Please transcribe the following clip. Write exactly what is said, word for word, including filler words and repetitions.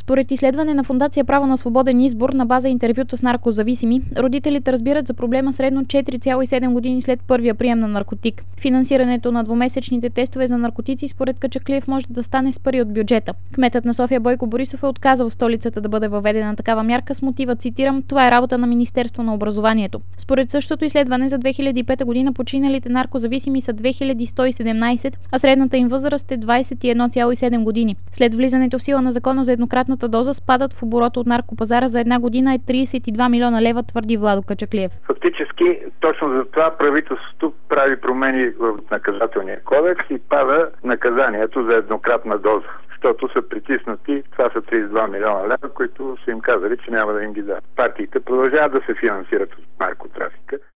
Според изследване на Фондация Право на свободен избор на база интервюта с наркозависими, родителите разбират за проблема средно четири цяло и седем години след първия прием на наркотик. Финансирането на двумесечните тестове за наркотици според Качаклиев може да стане с пари от бюджета. Кметът на София Бойко Борисов е отказал в столицата да бъде въведена такава мярка с мотива, цитирам: "Това е работа на Министерство на образованието". Според същото изследване за две хиляди и пета година починалите наркозависими са две хиляди сто и седемнадесет, а средната им възраст е двадесет и едно цяло и седем години. След влизането в сила на закона за еднократната доза, спадът в оборота от наркопазара за една година е тридесет и два милиона лева, твърди Владо Качаклиев. Фактически, точно за това правителството прави промени в наказателния кодекс и пада наказанието за еднократна доза, защото са притиснати. Това са тридесет и два милиона лева, които са им казали, че няма да им ги дадат. Партиите продължават да се финансират от наркотрафика.